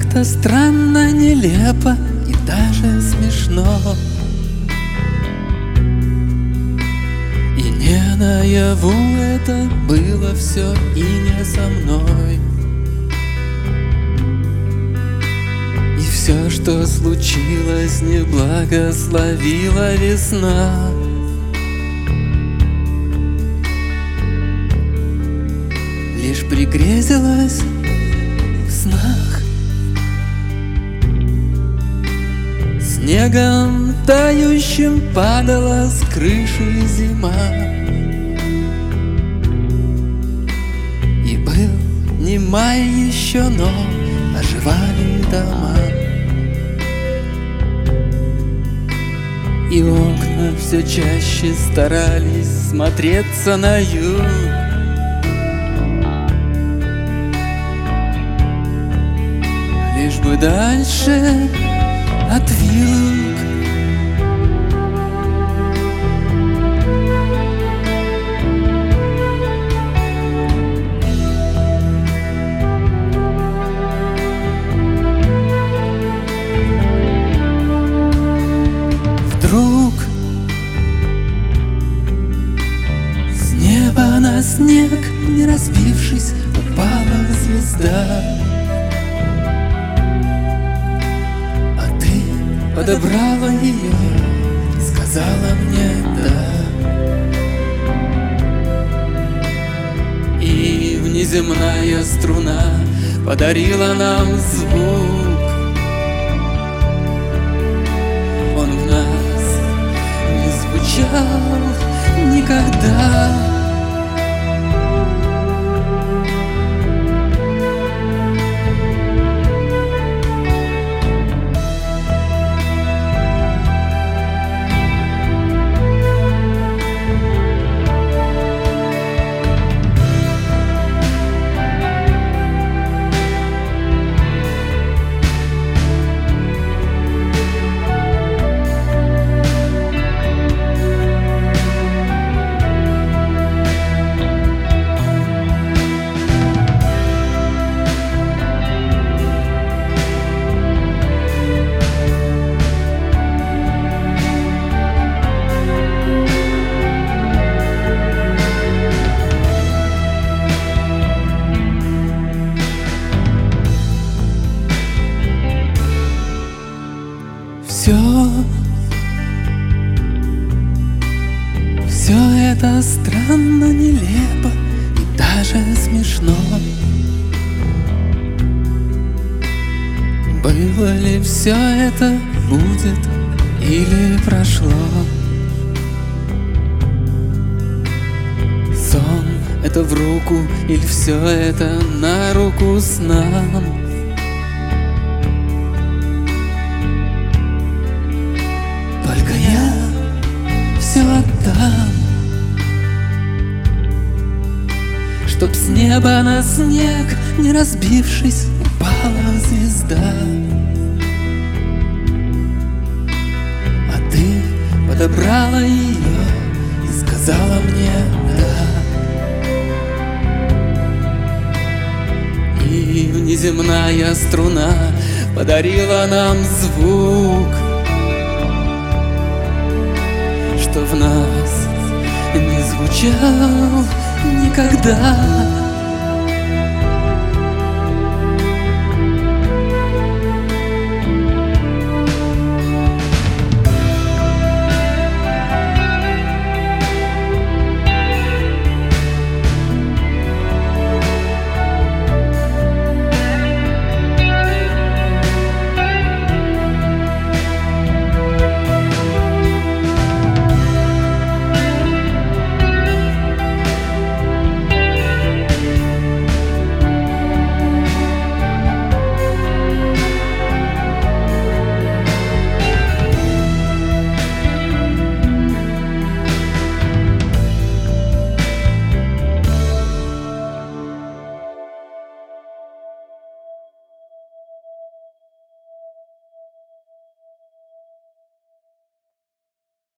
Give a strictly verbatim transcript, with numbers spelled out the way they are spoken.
это странно, нелепо и даже смешно. И не наяву это было все, и не со мной. И все, что случилось, не благословила весна. Лишь пригрезилась в снах снегом тающим падала с крыши зима. И был не май еще, но оживали дома. И окна все чаще старались смотреться на юг. Лишь бы дальше от вьюг. Вдруг с неба на снег, не разбившись, упала звезда. Подобрала ее и сказала мне «да». И внеземная струна подарила нам звук. Он в нас не звучал никогда. Все, все это странно, нелепо и даже смешно. Было ли все это, будет или прошло? Сон — это в руку или все это на руку с нам? Только я все отдам, чтоб с неба на снег, не разбившись, упала звезда. А ты подобрала ее и сказала мне «да». И внеземная струна подарила нам звук, что в нас не звучал никогда.